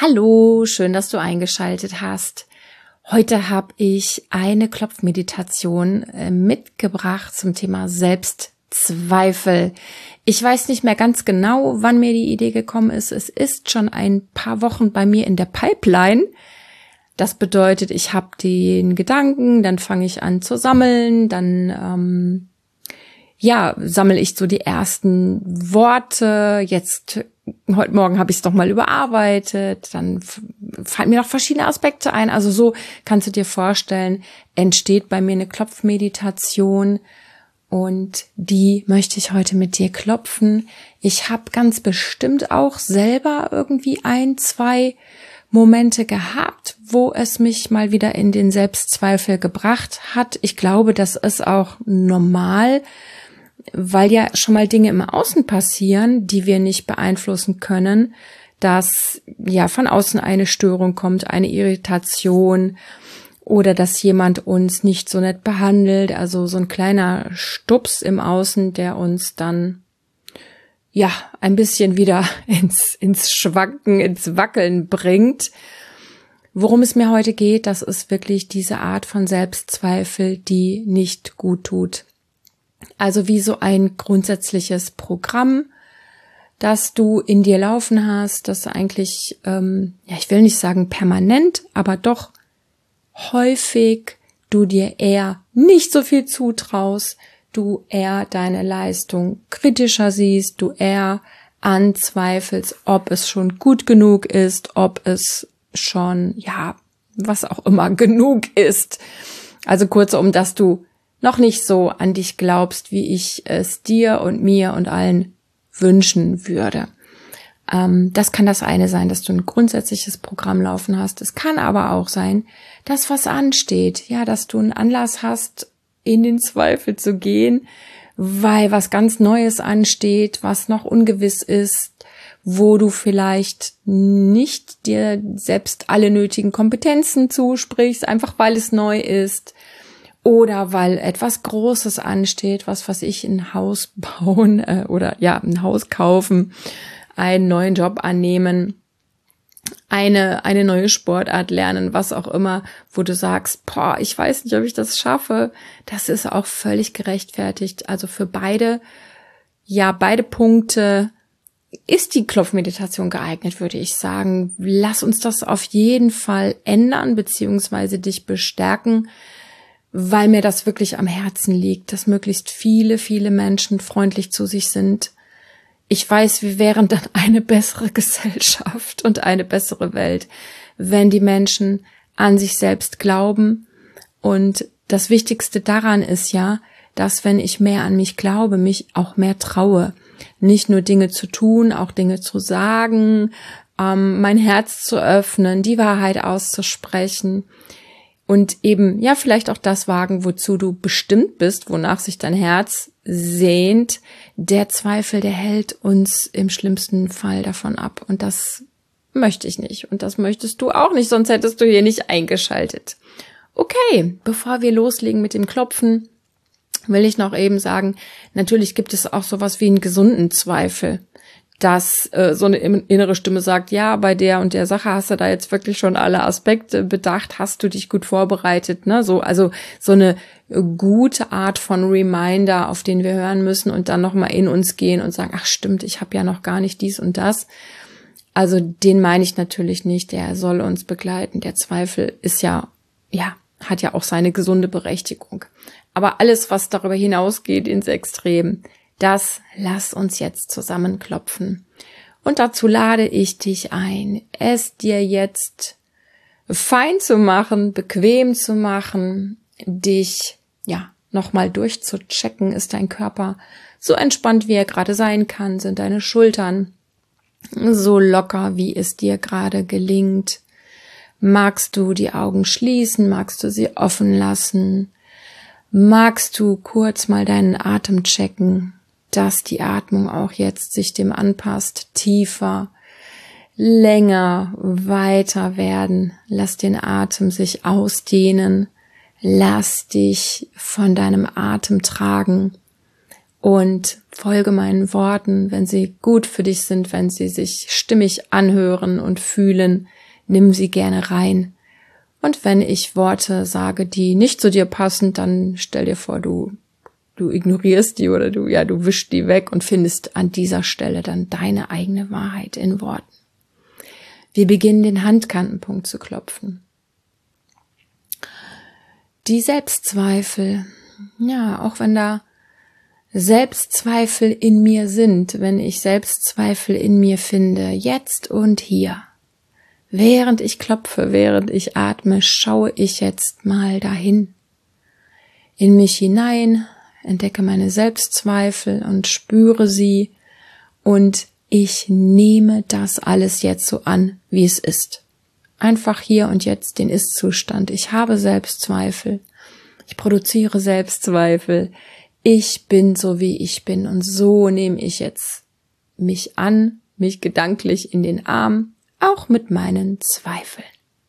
Hallo, schön, dass du eingeschaltet hast. Heute habe ich eine Klopfmeditation mitgebracht zum Thema Selbstzweifel. Ich weiß nicht mehr ganz genau, wann mir die Idee gekommen ist. Es ist schon ein paar Wochen bei mir in der Pipeline. Das bedeutet, ich habe den Gedanken, dann fange ich an zu sammeln, dann sammle ich so die ersten Worte. Heute Morgen habe ich es nochmal überarbeitet. Dann fallen mir noch verschiedene Aspekte ein. Also so kannst du dir vorstellen, entsteht bei mir eine Klopfmeditation und die möchte ich heute mit dir klopfen. Ich habe ganz bestimmt auch selber irgendwie 1-2 Momente gehabt, wo es mich mal wieder in den Selbstzweifel gebracht hat. Ich glaube, das ist auch normal, weil ja schon mal Dinge im Außen passieren, die wir nicht beeinflussen können, dass ja von außen eine Störung kommt, eine Irritation oder dass jemand uns nicht so nett behandelt, also so ein kleiner Stups im Außen, der uns dann ja ein bisschen wieder ins Schwanken, ins Wackeln bringt. Worum es mir heute geht, das ist wirklich diese Art von Selbstzweifel, die nicht gut tut. Also wie so ein grundsätzliches Programm, das du in dir laufen hast, das eigentlich, ich will nicht sagen permanent, aber doch häufig du dir eher nicht so viel zutraust, du eher deine Leistung kritischer siehst, du eher anzweifelst, ob es schon gut genug ist, ob es schon, was auch immer genug ist. Also kurzum, dass du noch nicht so an dich glaubst, wie ich es dir und mir und allen wünschen würde. Das kann das eine sein, dass du ein grundsätzliches Programm laufen hast. Es kann aber auch sein, dass was ansteht, dass du einen Anlass hast, in den Zweifel zu gehen, weil was ganz Neues ansteht, was noch ungewiss ist, wo du vielleicht nicht dir selbst alle nötigen Kompetenzen zusprichst, einfach weil es neu ist. Oder weil etwas Großes ansteht, was weiß ich, ein Haus bauen ein Haus kaufen, einen neuen Job annehmen, eine neue Sportart lernen, was auch immer, wo du sagst, ich weiß nicht, ob ich das schaffe. Das ist auch völlig gerechtfertigt. Also für beide Punkte ist die Klopfmeditation geeignet, würde ich sagen. Lass uns das auf jeden Fall ändern, beziehungsweise dich bestärken, weil mir das wirklich am Herzen liegt, dass möglichst viele, viele Menschen freundlich zu sich sind. Ich weiß, wir wären dann eine bessere Gesellschaft und eine bessere Welt, wenn die Menschen an sich selbst glauben. Und das Wichtigste daran ist ja, dass wenn ich mehr an mich glaube, mich auch mehr traue. Nicht nur Dinge zu tun, auch Dinge zu sagen, mein Herz zu öffnen, die Wahrheit auszusprechen. Und eben, vielleicht auch das wagen, wozu du bestimmt bist, wonach sich dein Herz sehnt. Der Zweifel, der hält uns im schlimmsten Fall davon ab. Und das möchte ich nicht. Und das möchtest du auch nicht, sonst hättest du hier nicht eingeschaltet. Okay, bevor wir loslegen mit dem Klopfen, will ich noch eben sagen, natürlich gibt es auch sowas wie einen gesunden Zweifel, dass so eine innere Stimme sagt, bei der und der Sache hast du da jetzt wirklich schon alle Aspekte bedacht, hast du dich gut vorbereitet, ne? So eine gute Art von Reminder, auf den wir hören müssen und dann nochmal in uns gehen und sagen, ach stimmt, ich habe ja noch gar nicht dies und das. Also den meine ich natürlich nicht, der soll uns begleiten. Der Zweifel ist hat ja auch seine gesunde Berechtigung. Aber alles, was darüber hinausgeht ins Extrem, das lass uns jetzt zusammenklopfen. Und dazu lade ich dich ein, es dir jetzt fein zu machen, bequem zu machen, dich nochmal durchzuchecken. Ist dein Körper so entspannt, wie er gerade sein kann? Sind deine Schultern so locker, wie es dir gerade gelingt? Magst du die Augen schließen? Magst du sie offen lassen? Magst du kurz mal deinen Atem checken, dass die Atmung auch jetzt sich dem anpasst, tiefer, länger, weiter werden. Lass den Atem sich ausdehnen. Lass dich von deinem Atem tragen und folge meinen Worten, wenn sie gut für dich sind, wenn sie sich stimmig anhören und fühlen, nimm sie gerne rein. Und wenn ich Worte sage, die nicht zu dir passen, dann stell dir vor, du ignorierst die oder du wischst die weg und findest an dieser Stelle dann deine eigene Wahrheit in Worten. Wir beginnen den Handkantenpunkt zu klopfen. Die Selbstzweifel, ja, auch wenn da Selbstzweifel in mir sind, wenn ich Selbstzweifel in mir finde, jetzt und hier, während ich klopfe, während ich atme, schaue ich jetzt mal dahin, in mich hinein, entdecke meine Selbstzweifel und spüre sie und ich nehme das alles jetzt so an, wie es ist. Einfach hier und jetzt den Ist-Zustand. Ich habe Selbstzweifel. Ich produziere Selbstzweifel. Ich bin so, wie ich bin. Und so nehme ich jetzt mich an, mich gedanklich in den Arm, auch mit meinen Zweifeln.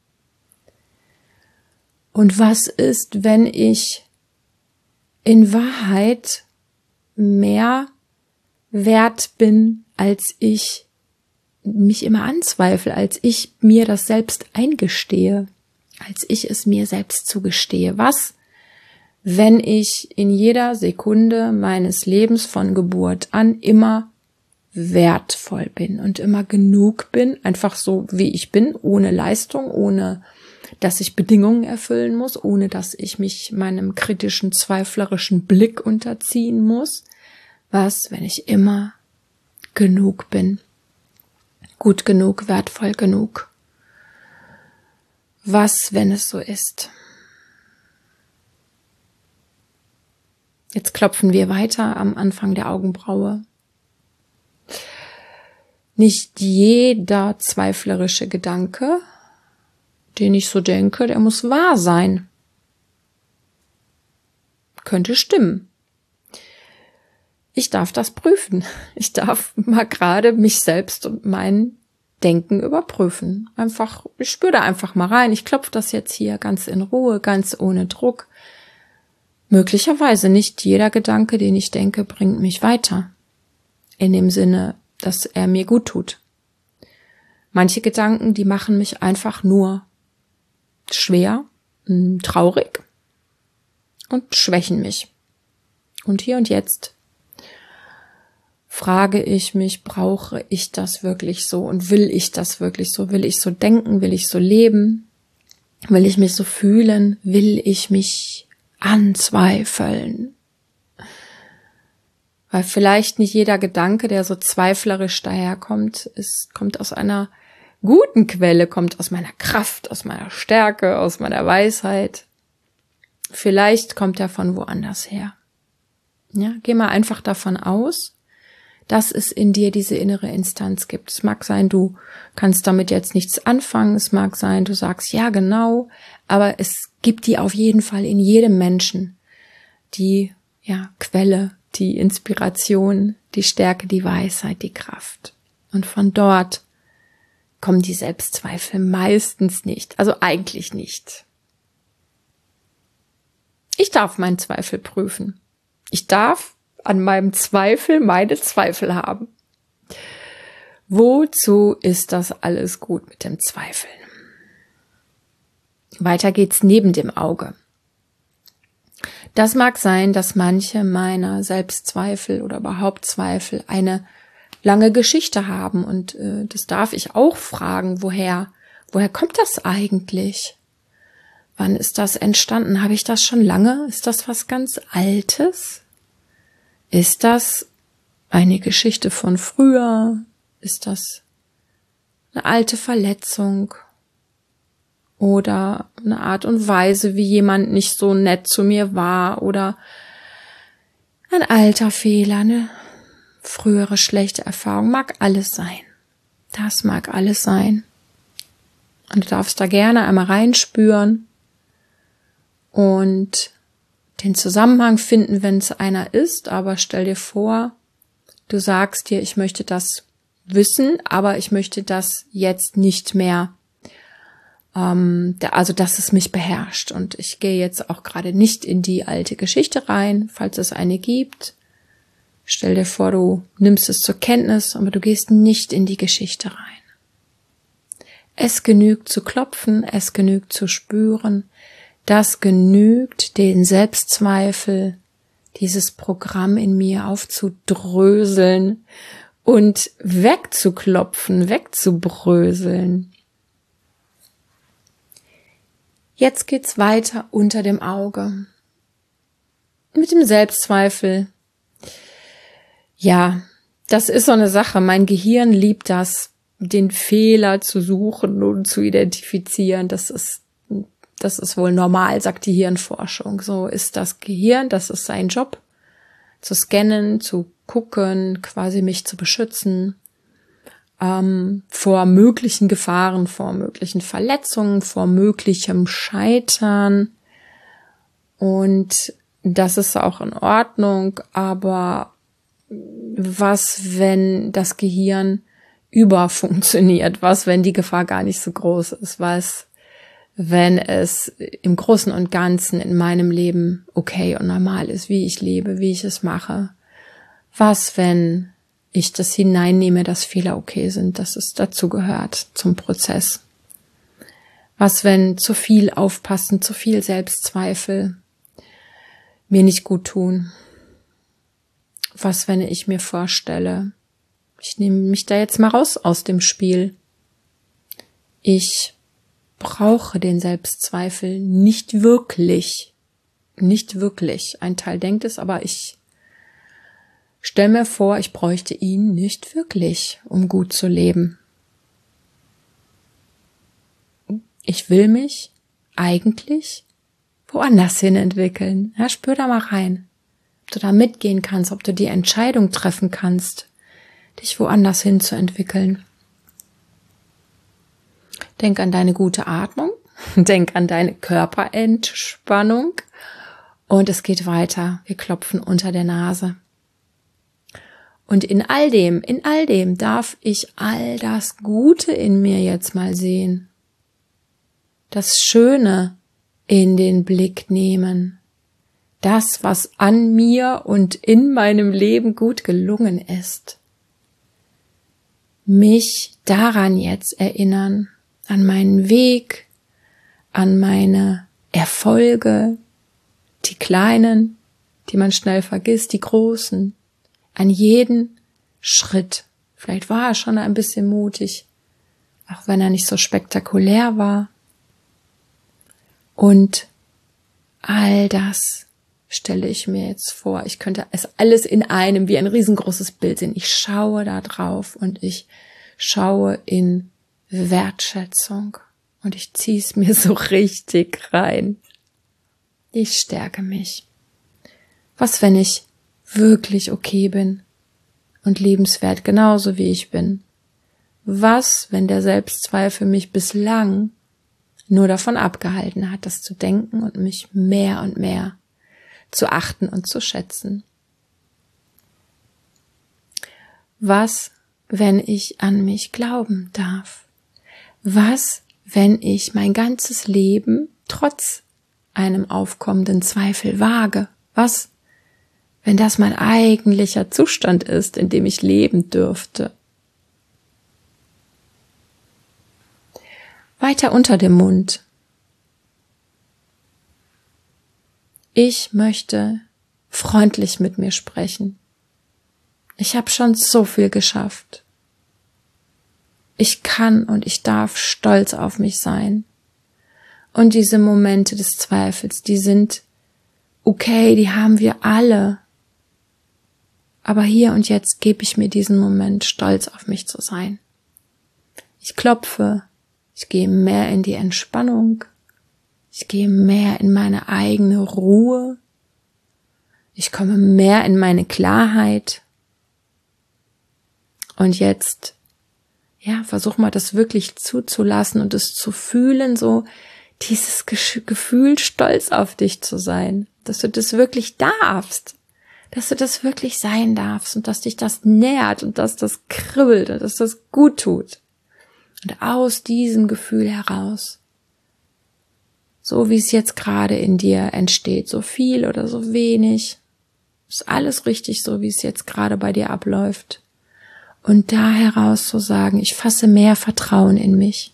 Und was ist, wenn ich in Wahrheit mehr wert bin, als ich mich immer anzweifle, als ich mir das selbst eingestehe, als ich es mir selbst zugestehe? Was, wenn ich in jeder Sekunde meines Lebens von Geburt an immer wertvoll bin und immer genug bin, einfach so wie ich bin, ohne Leistung, ohne dass ich Bedingungen erfüllen muss, ohne dass ich mich meinem kritischen, zweiflerischen Blick unterziehen muss? Was, wenn ich immer genug bin? Gut genug, wertvoll genug? Was, wenn es so ist? Jetzt klopfen wir weiter am Anfang der Augenbraue. Nicht jeder zweiflerische Gedanke, den ich so denke, der muss wahr sein. Könnte stimmen. Ich darf das prüfen. Ich darf mal gerade mich selbst und mein Denken überprüfen. Einfach, ich spüre da einfach mal rein. Ich klopfe das jetzt hier ganz in Ruhe, ganz ohne Druck. Möglicherweise nicht jeder Gedanke, den ich denke, bringt mich weiter. In dem Sinne, dass er mir gut tut. Manche Gedanken, die machen mich einfach nur schwer, traurig und schwächen mich. Und hier und jetzt frage ich mich, brauche ich das wirklich so und will ich das wirklich so? Will ich so denken? Will ich so leben? Will ich mich so fühlen? Will ich mich anzweifeln? Weil vielleicht nicht jeder Gedanke, der so zweiflerisch daherkommt, kommt aus einer guten Quelle, kommt aus meiner Kraft, aus meiner Stärke, aus meiner Weisheit. Vielleicht kommt er von woanders her. Ja, geh mal einfach davon aus, dass es in dir diese innere Instanz gibt. Es mag sein, du kannst damit jetzt nichts anfangen. Es mag sein, du sagst, ja genau, aber es gibt die auf jeden Fall in jedem Menschen. Die Quelle, die Inspiration, die Stärke, die Weisheit, die Kraft. Und von dort kommen die Selbstzweifel meistens nicht, also eigentlich nicht. Ich darf meinen Zweifel prüfen. Ich darf an meinem Zweifel meine Zweifel haben. Wozu ist das alles gut mit dem Zweifeln? Weiter geht's neben dem Auge. Das mag sein, dass manche meiner Selbstzweifel oder überhaupt Zweifel eine lange Geschichte haben und das darf ich auch fragen, woher kommt das eigentlich? Wann ist das entstanden? Habe ich das schon lange? Ist das was ganz Altes? Ist das eine Geschichte von früher? Ist das eine alte Verletzung? Oder eine Art und Weise, wie jemand nicht so nett zu mir war? Oder ein alter Fehler, eine frühere schlechte Erfahrung? Mag alles sein. Das mag alles sein. Und du darfst da gerne einmal reinspüren und den Zusammenhang finden, wenn es einer ist. Aber stell dir vor, du sagst dir, ich möchte das wissen, aber ich möchte das jetzt nicht mehr, also dass es mich beherrscht. Und ich gehe jetzt auch gerade nicht in die alte Geschichte rein, falls es eine gibt. Stell dir vor, du nimmst es zur Kenntnis, aber du gehst nicht in die Geschichte rein. Es genügt zu klopfen, es genügt zu spüren, das genügt, den Selbstzweifel, dieses Programm in mir aufzudröseln und wegzuklopfen, wegzubröseln. Jetzt geht's weiter unter dem Auge. Mit dem Selbstzweifel. Ja, das ist so eine Sache. Mein Gehirn liebt das, den Fehler zu suchen und zu identifizieren. Das ist wohl normal, sagt die Hirnforschung. So ist das Gehirn, das ist sein Job, zu scannen, zu gucken, quasi mich zu beschützen, vor möglichen Gefahren, vor möglichen Verletzungen, vor möglichem Scheitern. Und das ist auch in Ordnung, aber was, wenn das Gehirn überfunktioniert? Was, wenn die Gefahr gar nicht so groß ist? Was, wenn es im Großen und Ganzen in meinem Leben okay und normal ist, wie ich lebe, wie ich es mache? Was, wenn ich das hineinnehme, dass Fehler okay sind, dass es dazu gehört zum Prozess? Was, wenn zu viel Aufpassen, zu viel Selbstzweifel mir nicht gut tun? Was, wenn ich mir vorstelle, ich nehme mich da jetzt mal raus aus dem Spiel. Ich brauche den Selbstzweifel nicht wirklich. Nicht wirklich. Ein Teil denkt es, aber ich stelle mir vor, ich bräuchte ihn nicht wirklich, um gut zu leben. Ich will mich eigentlich woanders hin entwickeln. Ja, spür da mal rein. Ob du da mitgehen kannst, ob du die Entscheidung treffen kannst, dich woanders hin zu entwickeln. Denk an deine gute Atmung, denk an deine Körperentspannung und es geht weiter. Wir klopfen unter der Nase. Und in all dem darf ich all das Gute in mir jetzt mal sehen. Das Schöne in den Blick nehmen. Das, was an mir und in meinem Leben gut gelungen ist. Mich daran jetzt erinnern, an meinen Weg, an meine Erfolge, die kleinen, die man schnell vergisst, die großen, an jeden Schritt. Vielleicht war er schon ein bisschen mutig, auch wenn er nicht so spektakulär war. Und all das stelle ich mir jetzt vor. Ich könnte es alles in einem, wie ein riesengroßes Bild sehen. Ich schaue da drauf und ich schaue in Wertschätzung und ich ziehe es mir so richtig rein. Ich stärke mich. Was, wenn ich wirklich okay bin und liebenswert, genauso wie ich bin? Was, wenn der Selbstzweifel mich bislang nur davon abgehalten hat, das zu denken und mich mehr und mehr zu achten und zu schätzen? Was, wenn ich an mich glauben darf? Was, wenn ich mein ganzes Leben trotz einem aufkommenden Zweifel wage? Was, wenn das mein eigentlicher Zustand ist, in dem ich leben dürfte? Weiter unter dem Mund. Ich möchte freundlich mit mir sprechen. Ich habe schon so viel geschafft. Ich kann und ich darf stolz auf mich sein. Und diese Momente des Zweifels, die sind okay, die haben wir alle. Aber hier und jetzt gebe ich mir diesen Moment, stolz auf mich zu sein. Ich klopfe, ich gehe mehr in die Entspannung, ich gehe mehr in meine eigene Ruhe, ich komme mehr in meine Klarheit. Und jetzt, ja, versuch mal das wirklich zuzulassen und es zu fühlen, so dieses Gefühl, stolz auf dich zu sein, dass du das wirklich darfst, dass du das wirklich sein darfst und dass dich das nährt und dass das kribbelt und dass das gut tut. Und aus diesem Gefühl heraus, so wie es jetzt gerade in dir entsteht, so viel oder so wenig, Ist alles richtig, so wie es jetzt gerade bei dir abläuft. Und da heraus zu sagen, ich fasse mehr Vertrauen in mich.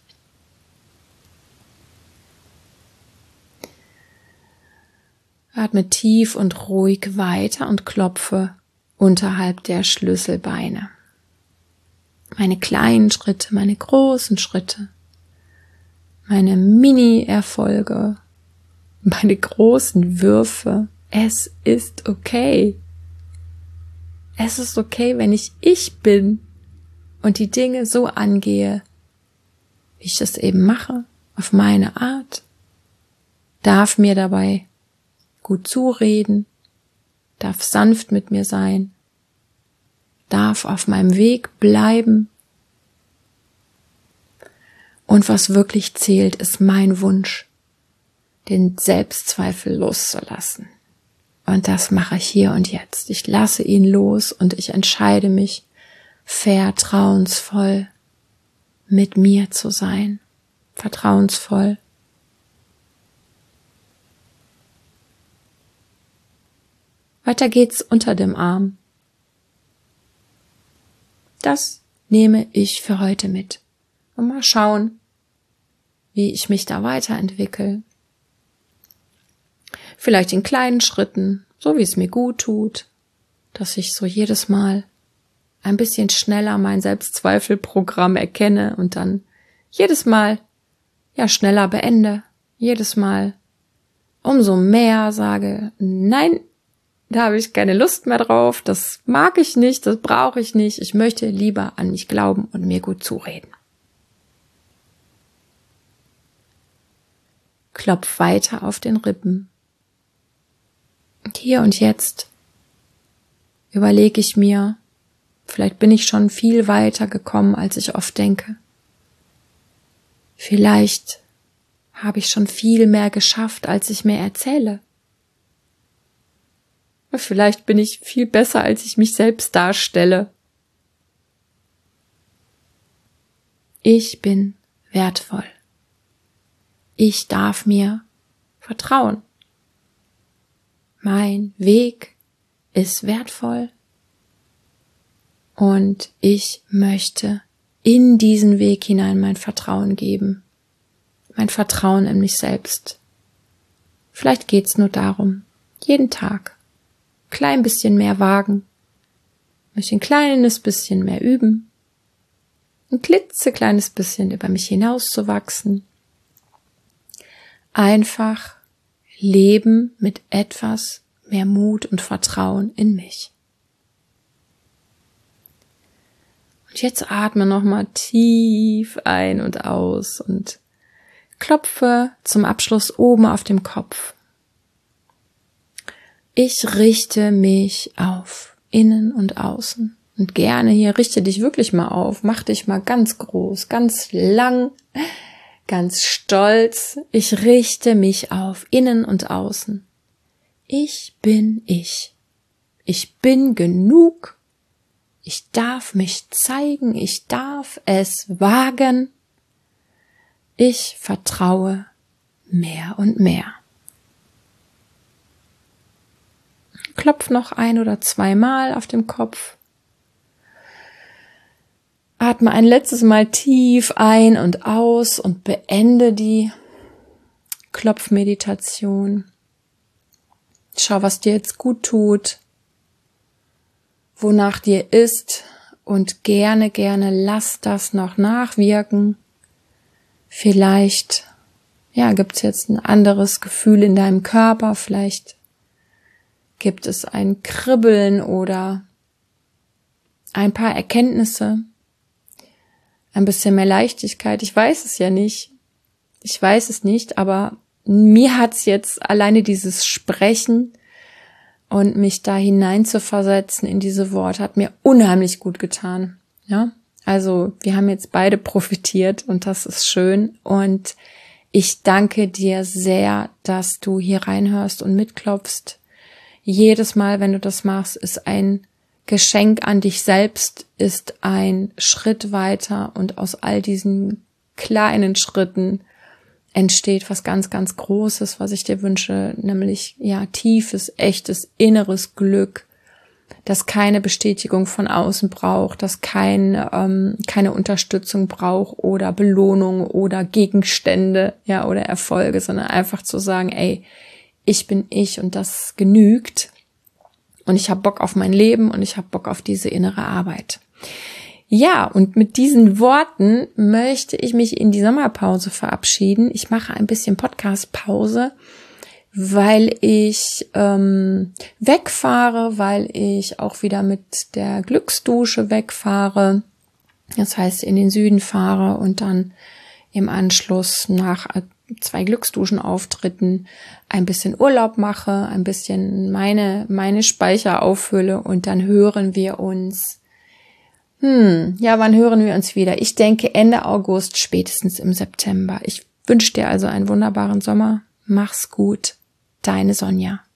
Atme tief und ruhig weiter und klopfe unterhalb der Schlüsselbeine. Meine kleinen Schritte, meine großen Schritte, meine Mini-Erfolge, meine großen Würfe. Es ist okay. Es ist okay, wenn ich bin und die Dinge so angehe, wie ich das eben mache, auf meine Art, darf mir dabei gut zureden, darf sanft mit mir sein, darf auf meinem Weg bleiben. Und was wirklich zählt, ist mein Wunsch, den Selbstzweifel loszulassen. Und das mache ich hier und jetzt. Ich lasse ihn los und ich entscheide mich, vertrauensvoll mit mir zu sein. Vertrauensvoll. Weiter geht's unter dem Arm. Das nehme ich für heute mit. Und mal schauen, wie ich mich da weiterentwickle. Vielleicht in kleinen Schritten, so wie es mir gut tut, dass ich so jedes Mal ein bisschen schneller mein Selbstzweifelprogramm erkenne und dann jedes Mal schneller beende. Jedes Mal umso mehr sage, nein, da habe ich keine Lust mehr drauf, das mag ich nicht, das brauche ich nicht, ich möchte lieber an mich glauben und mir gut zureden. Klopf weiter auf den Rippen. Und hier und jetzt überlege ich mir, vielleicht bin ich schon viel weiter gekommen, als ich oft denke. Vielleicht habe ich schon viel mehr geschafft, als ich mir erzähle. Vielleicht bin ich viel besser, als ich mich selbst darstelle. Ich bin wertvoll. Ich darf mir vertrauen. Mein Weg ist wertvoll und ich möchte in diesen Weg hinein mein Vertrauen geben. Mein Vertrauen in mich selbst. Vielleicht geht's nur darum, jeden Tag ein klein bisschen mehr wagen, ein kleines bisschen mehr üben, ein klitzekleines bisschen über mich hinauszuwachsen. Einfach leben mit etwas mehr Mut und Vertrauen in mich. Und jetzt atme nochmal tief ein und aus und klopfe zum Abschluss oben auf dem Kopf. Ich richte mich auf, innen und außen. Und gerne hier, richte dich wirklich mal auf, mach dich mal ganz groß, ganz lang, ganz stolz. Ich richte mich auf, innen und außen. Ich bin ich. Ich bin genug. Ich darf mich zeigen. Ich darf es wagen. Ich vertraue mehr und mehr. Klopf noch 1 oder 2 Mal auf dem Kopf. Atme ein letztes Mal tief ein und aus und beende die Klopfmeditation. Schau, was dir jetzt gut tut, wonach dir ist und gerne lass das noch nachwirken. Vielleicht, gibt's jetzt ein anderes Gefühl in deinem Körper, vielleicht gibt es ein Kribbeln oder ein paar Erkenntnisse, ein bisschen mehr Leichtigkeit. Ich weiß es ja nicht. Ich weiß es nicht, aber mir hat's jetzt alleine dieses Sprechen und mich da hineinzuversetzen in diese Worte hat mir unheimlich gut getan. Ja, also wir haben jetzt beide profitiert und das ist schön und ich danke dir sehr, dass du hier reinhörst und mitklopfst. Jedes Mal, wenn du das machst, ist ein Geschenk an dich selbst, ist ein Schritt weiter und aus all diesen kleinen Schritten entsteht was ganz, ganz Großes, was ich dir wünsche, nämlich tiefes, echtes, inneres Glück, das keine Bestätigung von außen braucht, das keine Unterstützung braucht oder Belohnung oder Gegenstände, ja, oder Erfolge, sondern einfach zu sagen, ey, ich bin ich und das genügt und ich habe Bock auf mein Leben und ich habe Bock auf diese innere Arbeit. Ja, und mit diesen Worten möchte ich mich in die Sommerpause verabschieden. Ich mache ein bisschen Podcast-Pause, weil ich wegfahre, weil ich auch wieder mit der Glücksdusche wegfahre. Das heißt, in den Süden fahre und dann im Anschluss nach 2 Glücksduschenauftritten ein bisschen Urlaub mache, ein bisschen meine Speicher auffülle und dann hören wir uns. Wann hören wir uns wieder? Ich denke Ende August, spätestens im September. Ich wünsche dir also einen wunderbaren Sommer. Mach's gut. Deine Sonja.